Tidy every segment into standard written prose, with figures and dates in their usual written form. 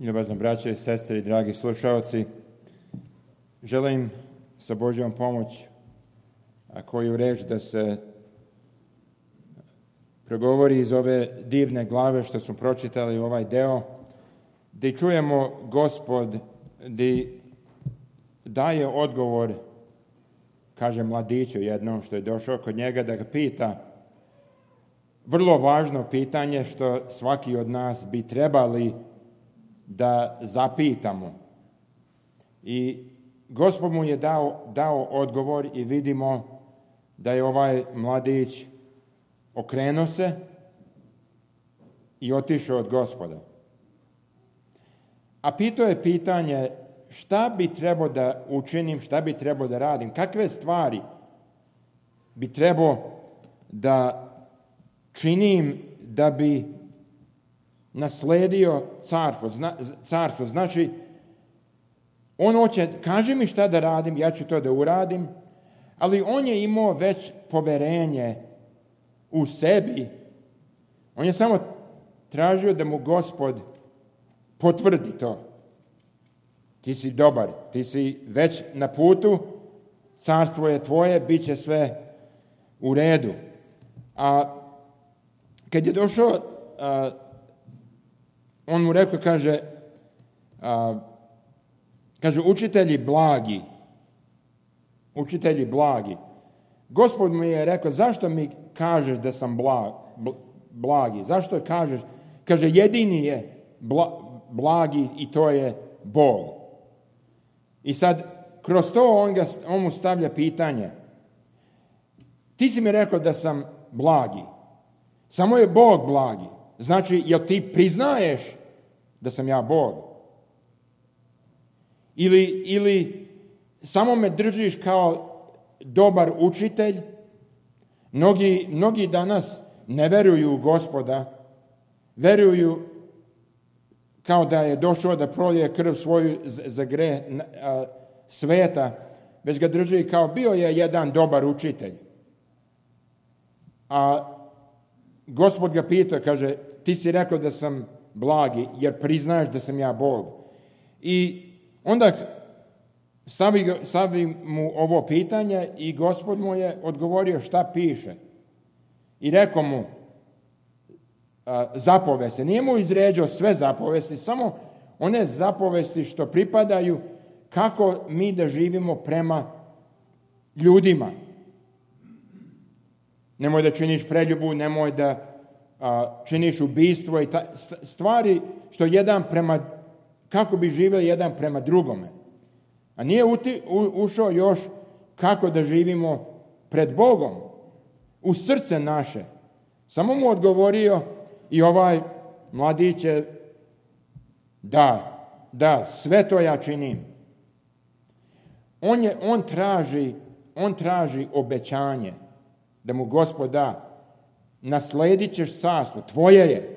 Ljubazne braće i sestre i dragi slušalci, želim sa Božjom pomoć, a koju reč da se progovori iz ove divne glave što smo pročitali u ovaj deo, gdje čujemo Gospod gdje daje odgovor, kaže mladiću jednom što je došao kod njega da ga pita, vrlo važno pitanje što svaki od nas bi trebali da zapitamo. I Gospod mu je dao odgovor i vidimo da je ovaj mladić okrenuo se i otišao od Gospoda. A pitao je pitanje šta bi trebao da učinim, šta bi trebao da radim, kakve stvari bi trebao da činim da bi nasledio carstvo. Znači, on hoće, kaži mi šta da radim, ja ću to da uradim, ali on je imao već poverenje u sebi. On je samo tražio da mu Gospod potvrdi to. Ti si dobar, ti si već na putu, carstvo je tvoje, bit će sve u redu. A kad je došao, on mu rekao, kaže, učitelji blagi. Gospod mu je rekao, zašto mi kažeš da sam blagi? Zašto kažeš? Kaže, jedini je blagi i to je Bog. I sad, kroz to on mu stavlja pitanje. Ti si mi rekao da sam blagi. Samo je Bog blagi. Znači, jel ti priznaješ da sam ja Bog? Ili samo me držiš kao dobar učitelj? Mnogi danas ne veruju u Gospoda, veruju kao da je došao da prolije krv svoju za greh sveta, već ga drži kao bio je jedan dobar učitelj. A Gospod ga pita, kaže, ti si rekao da sam blagi, jer priznaješ da sam ja Bog. I onda stavi mu ovo pitanje i Gospod mu je odgovorio šta piše. I rekao mu zapovesti. Nije mu izređao sve zapovesti, samo one zapovesti što pripadaju kako mi da živimo prema ljudima. Nemoj da činiš preljubu, nemoj da činiš ubistvo i stvari što kako bi živjeli jedan prema drugome. A nije ušao još kako da živimo pred Bogom, u srce naše. Samo mu odgovorio i ovaj mladić je da, sve to ja činim. On traži obećanje da mu Gospod da, nasledit ćeš carstvo, tvoje je.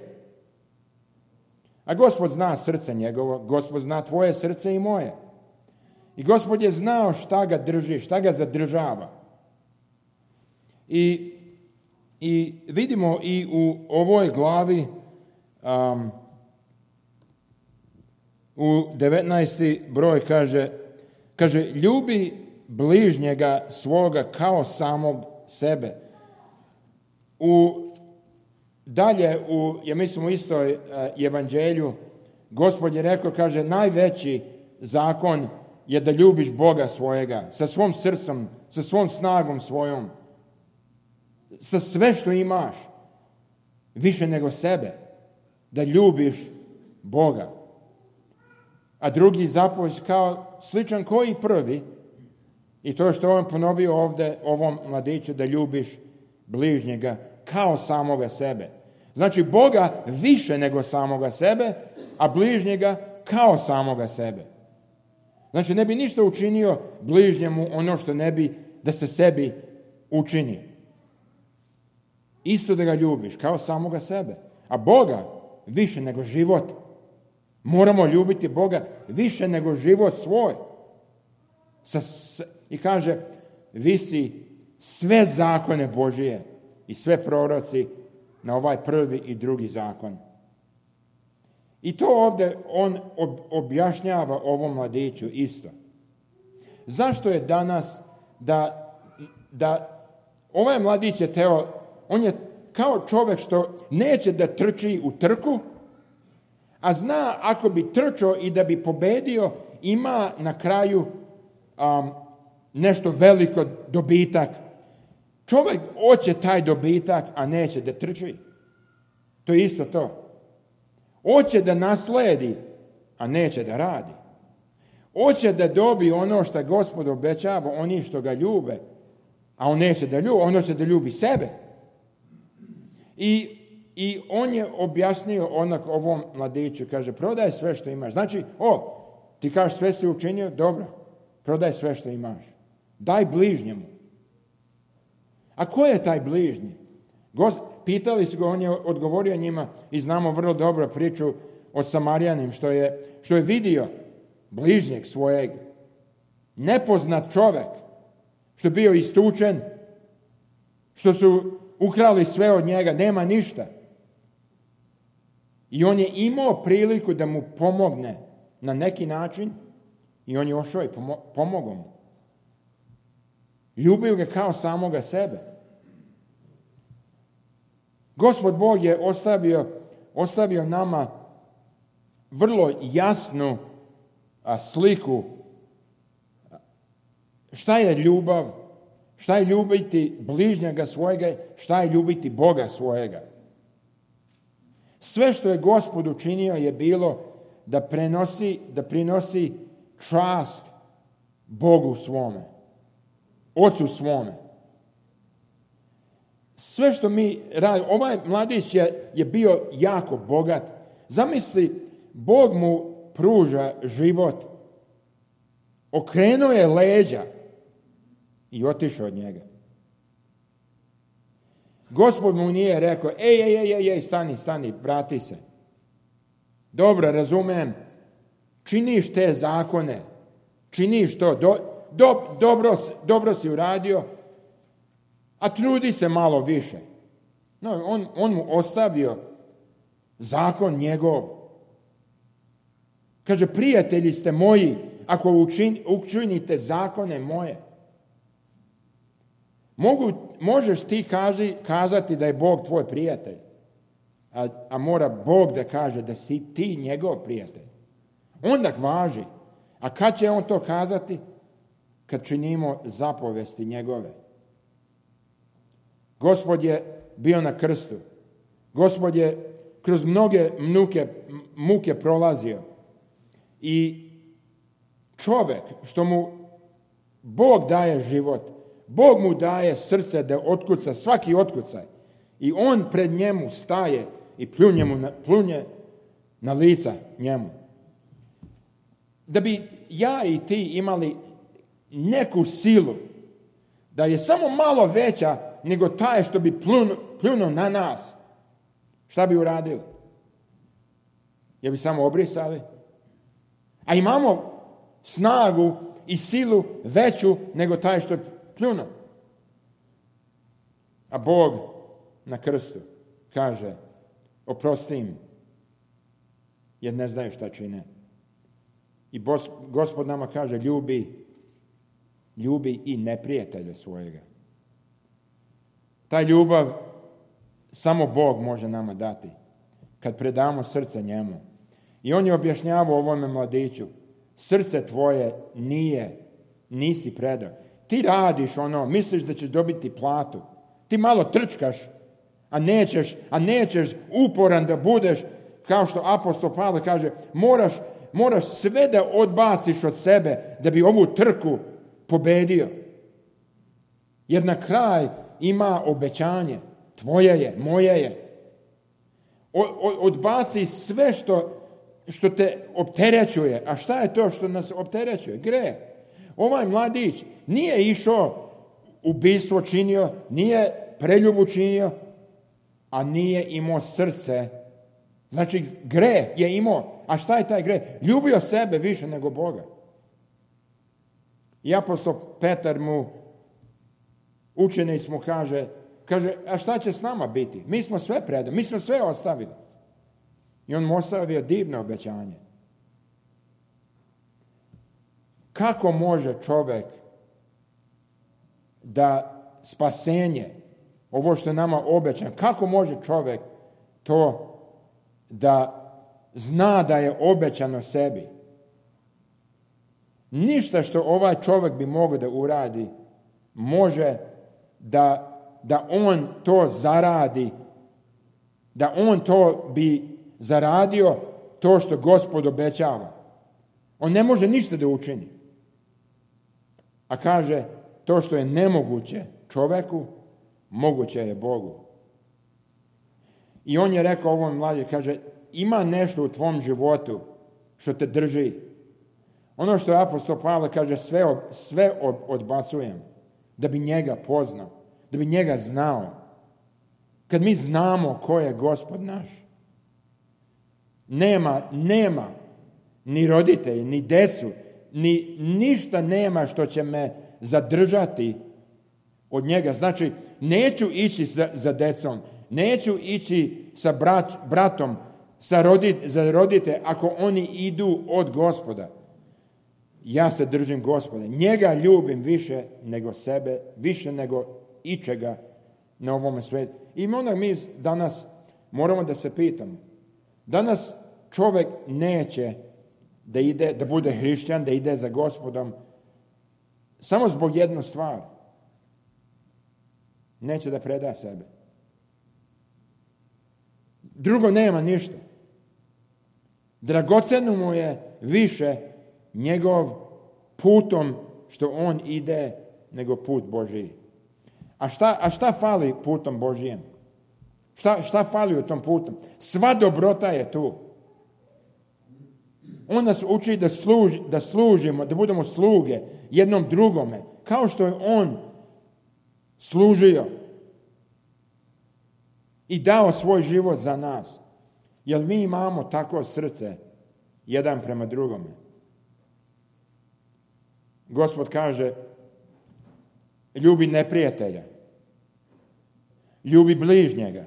A Gospod zna srce njegovo, Gospod zna tvoje srce i moje. I Gospod je znao šta ga drži, šta ga zadržava. I vidimo i u ovoj glavi, u 19. broj kaže, ljubi bližnjega svoga kao samog sebe. Ja mislim u istoj evanđelju, Gospod je rekao, kaže, najveći zakon je da ljubiš Boga svojega, sa svom srcem, sa svom snagom svojom, sa sve što imaš, više nego sebe, da ljubiš Boga. A drugi zapovest kao sličan koji prvi, i to što on ponovio ovdje ovom mladiću, da ljubiš bližnjega kao samoga sebe. Znači Boga više nego samoga sebe, a bližnjega kao samoga sebe. Znači ne bi ništa učinio bližnjemu ono što ne bi da se sebi učini. Isto da ga ljubiš kao samoga sebe. A Boga više nego život. Moramo ljubiti Boga više nego život svoj. I kaže, visi sve zakone Božije i sve proroci na ovaj prvi i drugi zakon. I to ovdje on objašnjava ovom mladiću isto. Zašto je danas da ovaj mladić je on je kao čovjek što neće da trči u trku, a zna ako bi trčao i da bi pobedio, ima na kraju nešto veliko dobitak. Čovjek hoće taj dobitak, a neće da trči. To je isto to. Hoće da nasledi, a neće da radi. Hoće da dobije ono što Gospod obećava, oni što ga ljube, a on neće da ljubi, on hoće da ljubi sebe. I on je objasnio ovom mladiću, kaže, prodaj sve što imaš. Znači, ti kažeš sve si učinio, dobro, prodaj sve što imaš. Daj bližnjemu. A ko je taj bližnji? Pitali su ga, on je odgovorio njima i znamo vrlo dobro priču o Samarijanim, što je vidio bližnjeg svojeg, nepoznat čovjek, što je bio istučen, što su ukrali sve od njega, nema ništa. I on je imao priliku da mu pomogne na neki način i on je ošao i pomogao mu. Ljubio ga kao samoga sebe. Gospod Bog je ostavio nama vrlo jasnu sliku šta je ljubav, šta je ljubiti bližnjega svojega, šta je ljubiti Boga svojega. Sve što je Gospod učinio je bilo da prinosi čast Bogu svome, Ocu svome. Sve što mi radimo, ovaj mladić je bio jako bogat. Zamisli, Bog mu pruža život, okrenuo je leđa i otišao od njega. Gospod mu nije rekao, ej, stani, vrati se. Dobro, razumem, činiš te zakone, činiš to, dobro si uradio, a trudi se malo više. No, on mu ostavio zakon njegov. Kaže, prijatelji ste moji, ako učinite zakone moje. Možeš ti kazati da je Bog tvoj prijatelj, a mora Bog da kaže da si ti njegov prijatelj. Onda važi. A kad će on to kazati? Kad činimo zapovesti njegove. Gospod je bio na krstu. Gospod je kroz mnoge muke prolazio. I čovjek, što mu Bog daje život, Bog mu daje srce da otkuca, svaki otkucaj. I on pred njemu staje i pljunje na lica njemu. Da bi ja i ti imali neku silu, da je samo malo veća nego taj što bi pljunuo na nas, šta bi uradili? Je bi samo obrisali? A imamo snagu i silu veću nego taj što je pljunuo. A Bog na krstu kaže, oprosti im, jer ne znaju šta čine. I Gospod nama kaže, ljubi i neprijatelja svojega. Ta ljubav samo Bog može nama dati, kad predamo srce njemu. I on je objašnjavao ovome mladiću, srce tvoje nisi predao. Ti radiš misliš da ćeš dobiti platu. Ti malo trčkaš, a nećeš uporan da budeš, kao što apostol Pavle kaže, moraš sve da odbaciš od sebe da bi ovu trku pobedio. Jer na kraj ima obećanje. Tvoje je, moje je. Odbaci sve što te opterećuje. A šta je to što nas opterećuje? Greh. Ovaj mladić nije išao ubistvo činio, nije preljubu činio, a nije imao srce. Znači, greh je imao. A šta je taj greh? Ljubio sebe više nego Boga. I apostol Petar učenic mu kaže, a šta će s nama biti? Mi smo sve predali, mi smo sve ostavili. I on mu ostavio divno obećanje. Kako može čovjek da spasenje, ovo što je nama obećano, kako može čovjek to da zna da je obećano sebi? Ništa što ovaj čovjek bi mogao da uradi može da on to zaradi, da on to bi zaradio to što Gospod obećava. On ne može ništa da učini. A kaže, to što je nemoguće čovjeku, moguće je Bogu. I on je rekao ovom mlađe, kaže, ima nešto u tvom životu što te drži. Ono što je apostol Pavle kaže, sve odbacujem da bi njega poznao, da bi njega znao. Kad mi znamo ko je Gospod naš, nema ni roditelji, ni decu, ni ništa nema što će me zadržati od njega. Znači, neću ići za decom, neću ići sa bratom, za roditelje, ako oni idu od Gospoda. Ja se držim Gospoda. Njega ljubim više nego sebe, više nego ičega na ovome svijetu. I onda mi danas moramo da se pitamo. Danas čovjek neće da bude hrišćan, da ide za Gospodom, samo zbog jednu stvar. Neće da preda sebe. Drugo nema ništa. Dragoceno mu je više njegov putom što on ide nego put Božiji. A šta fali putom Božijem? Šta fali u tom putu? Sva dobrota je tu. On nas uči da služimo, da budemo sluge jednom drugome, kao što je on služio i dao svoj život za nas. Jer mi imamo tako srce jedan prema drugome. Gospod kaže, ljubi neprijatelja, ljubi bližnjega.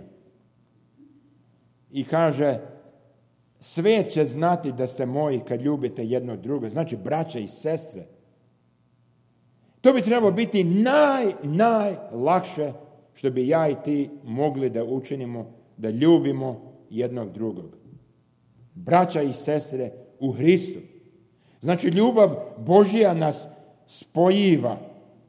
I kaže, svijet će znati da ste moji kad ljubite jedno drugo. Znači, braća i sestre. To bi trebalo biti najlakše što bi ja i ti mogli da učinimo, da ljubimo jednog drugog. Braća i sestre u Hristu. Znači, ljubav Božja nas spojiva.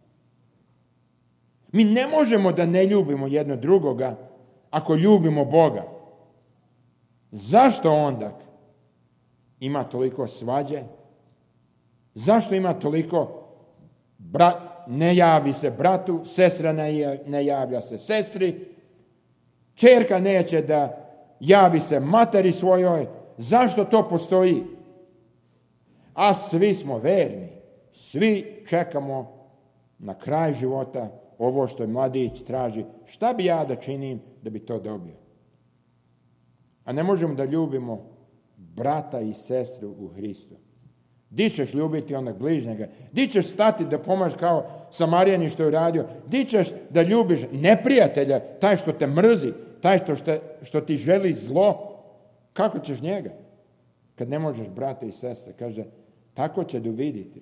Mi ne možemo da ne ljubimo jedno drugoga ako ljubimo Boga. Zašto onda ima toliko svađe? Zašto ima toliko ne javi se bratu, sestra ne javlja se sestri, ćerka neće da javi se materi svojoj? Zašto to postoji? A svi smo verni. Svi čekamo na kraj života ovo što je mladić traži. Šta bi ja da činim da bi to dobio? A ne možemo da ljubimo brata i sestru u Hristu. Di ćeš ljubiti onog bližnjega? Di ćeš stati da pomažeš kao Samarijanin što je uradio? Di ćeš da ljubiš neprijatelja, taj što te mrzi, taj što ti želi zlo? Kako ćeš njega? Kad ne možeš brata i sestre, kaže, tako će da vidite.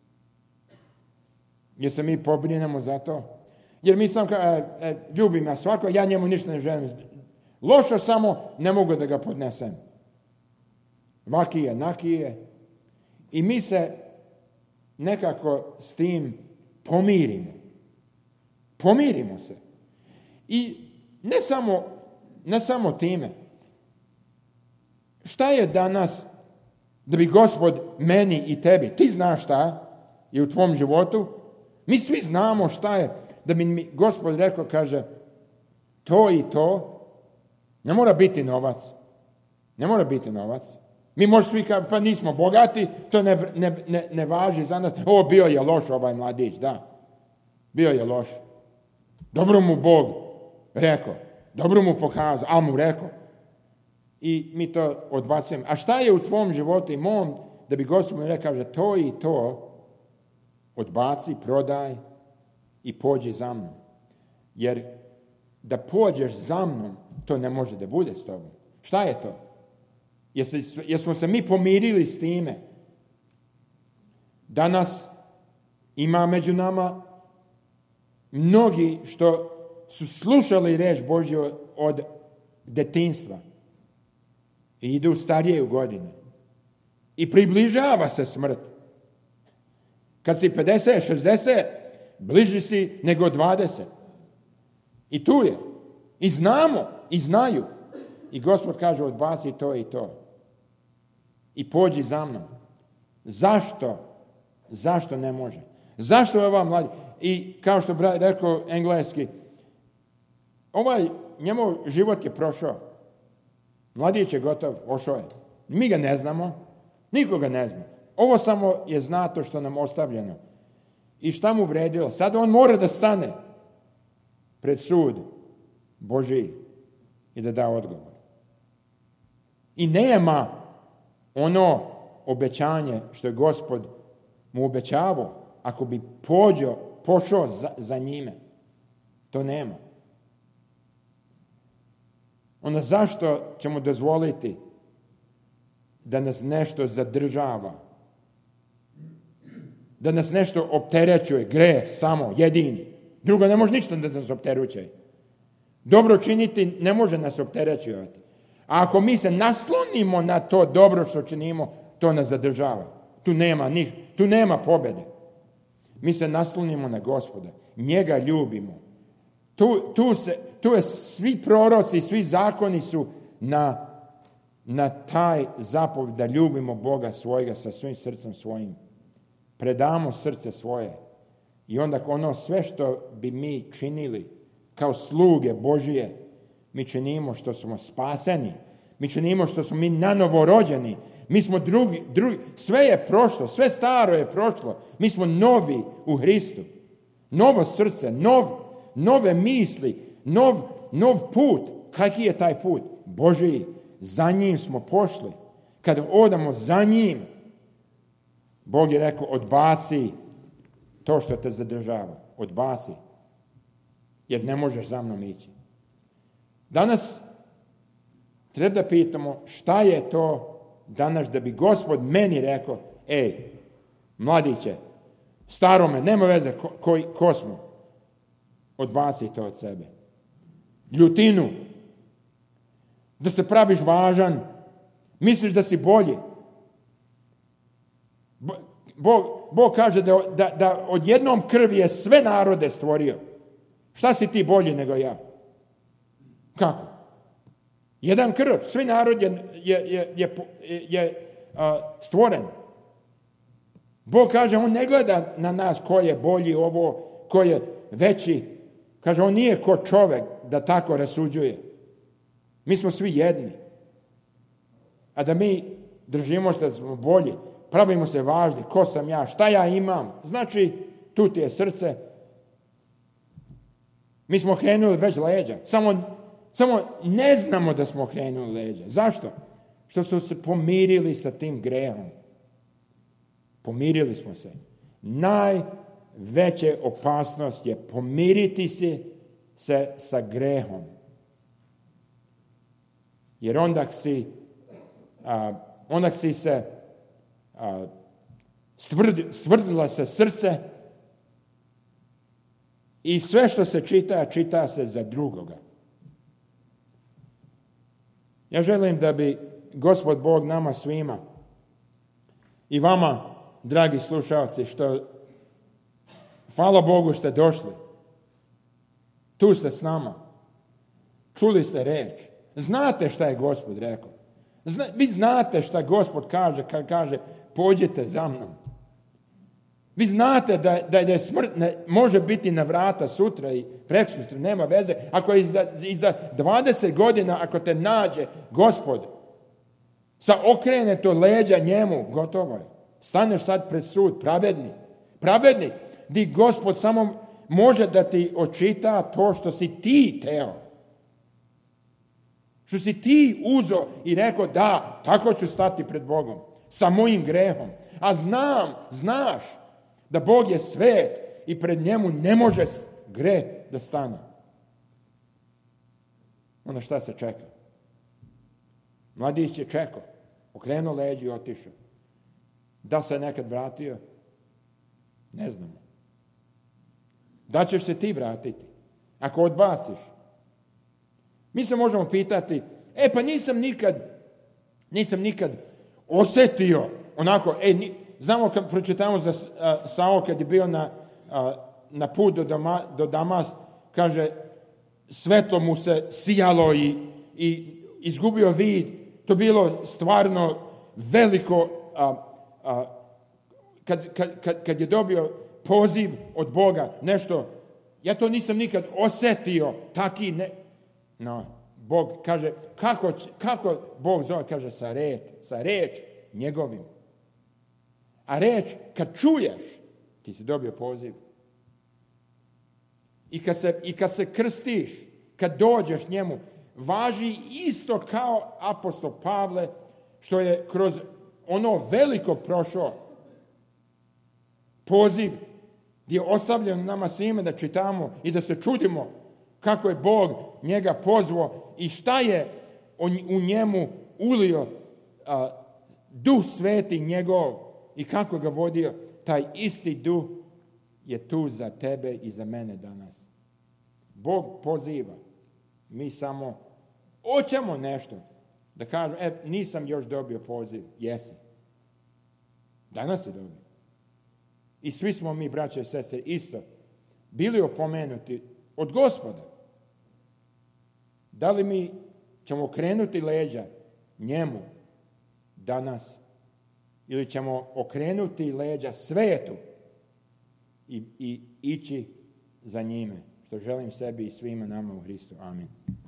Jer se mi pobrinemo za to? Jer mi sam ljubim ja svako, ja njemu ništa ne želim. Loše samo ne mogu da ga podnesem. Vakije, nakije. I mi se nekako s tim pomirimo. Pomirimo se. I ne samo time. Šta je danas da bi Gospod meni i tebi, ti znaš šta je u tvom životu, mi svi znamo šta je, da bi mi Gospod rekao, kaže, to i to, ne mora biti novac. Ne mora biti novac. Mi možemo svi kažemo, pa nismo bogati, to ne važi za nas. Bio je loš ovaj mladić, da. Bio je loš. Dobro mu Bog rekao. Dobro mu pokazao, ali mu rekao. I mi to odbacujemo. A šta je u tvom životu i mom, da bi Gospod mi rekao, kaže, to i to odbaci, prodaj i pođi za mnom. Jer da pođeš za mnom, to ne može da bude s tobom. Šta je to? Jesmo se mi pomirili s time? Danas ima među nama mnogi što su slušali riječ Božju od detinjstva i idu starije u godine. I približava se smrt. Kad si 50, 60, bliži si nego 20. I tu je. I znamo, i znaju. I Gospod kaže, odbaci to i to. I pođi za mnom. Zašto? Zašto ne može? Zašto je ova mladi? I kao što brat rekao engleski, njemu život je prošao. Mladić je gotov, ošao je. Mi ga ne znamo, nikoga ne zna. Ovo samo je znato što nam ostavljeno. I šta mu vredilo? Sad on mora da stane pred sud Božji i da da odgovor. I nema ono obećanje što je Gospod mu obećavao, ako bi pošao za njime. To nema. Onda zašto ćemo dozvoliti da nas nešto zadržava? Da nas nešto opterećuje, greh samo, jedini. Drugo, ne može ništa da nas opterećuje. Dobro činiti ne može nas opterećivati. A ako mi se naslonimo na to dobro što činimo, to nas zadržava. Tu nema pobjede. Mi se naslonimo na Gospoda. Njega ljubimo. Tu je svi proroci, svi zakoni su na taj zapovjed da ljubimo Boga svojega sa svim srcem svojim. Predamo srce svoje. I onda ono sve što bi mi činili kao sluge Božije, mi činimo što smo spaseni. Mi činimo što smo mi nanovo rođeni. Mi smo drugi. Sve je prošlo, sve staro je prošlo. Mi smo novi u Hristu. Novo srce, nove misli, nov put. Kaki je taj put? Božiji. Za njim smo pošli. Kad odamo za njim, Bog je rekao, odbaci to što te zadržava. Odbaci. Jer ne možeš za mnom ići. Danas treba da pitamo šta je to danas da bi Gospod meni rekao, mladiće, starome, nema veze ko smo. Odbaci to od sebe. Ljutinu. Da se praviš važan. Misliš da si bolji. Bog kaže da odjednom krvi je sve narode stvorio. Šta si ti bolji nego ja? Kako? Jedan krv, svi narod je stvoren. Bog kaže, on ne gleda na nas ko je bolji ko je veći. Kaže, on nije ko čovjek da tako rasuđuje. Mi smo svi jedni. A da mi držimo što smo bolji, pravimo se važni, ko sam ja, šta ja imam. Znači, tu ti je srce. Mi smo krenuli već leđa. Samo ne znamo da smo krenuli leđa. Zašto? Što smo se pomirili sa tim grehom. Pomirili smo se. Najveća opasnost je pomiriti se sa grehom. Jer onda si se stvrdila se srce i sve što se čita se za drugoga. Ja želim da bi Gospod Bog nama svima i vama, dragi slušalci, hvala Bogu ste došli. Tu ste s nama. Čuli ste reč. Znate šta je Gospod rekao. Vi znate šta Gospod kaže kad kaže pođite za mnom. Vi znate da je smrt može biti na vrata sutra i preksutra, nema veze. Ako je iza 20 godina, ako te nađe Gospod, sa okreneto leđa njemu, gotovo je. Staneš sad pred sud, pravedni, di Gospod samo može da ti očita to što si ti teo. Što si ti uzo i rekao, da, tako ću stati pred Bogom, sa mojim grehom. A znaš da Bog je svet i pred njemu ne može greh da stane. Onda šta se čeka? Mladić je čekao. Okrenuo leđa i otišao. Da se nekad vratio? Ne znamo. Da ćeš se ti vratiti? Ako odbaciš? Mi se možemo pitati, pa nisam nikad osjetio onako, znamo kad pročitamo za Saul kad je bio na put do Damas, kaže, svetlo mu se sijalo i izgubio vid. To bilo stvarno veliko, kad je dobio poziv od Boga, nešto, ja to nisam nikad osjetio, taki ne. No, Bog kaže, kako Bog zove, kaže, sa reč njegovim. A reč, kad čuješ, ti si dobio poziv. I kad se krstiš, kad dođeš njemu, važi isto kao apostol Pavle, što je kroz ono veliko prošao poziv, gdje je ostavljen nama svime da čitamo i da se čudimo kako je Bog njega pozvao i šta je u njemu ulio Duh Sveti njegov i kako ga vodio. Taj isti Duh je tu za tebe i za mene danas. Bog poziva. Mi samo hoćemo nešto da kažem, nisam još dobio poziv. Jesi. Danas je dobio. I svi smo mi, braće i sestre, isto bili opomenuti od Gospoda. Da li mi ćemo okrenuti leđa njemu danas ili ćemo okrenuti leđa svetu i ići za njime, što želim sebi i svima nama u Hristu. Amin.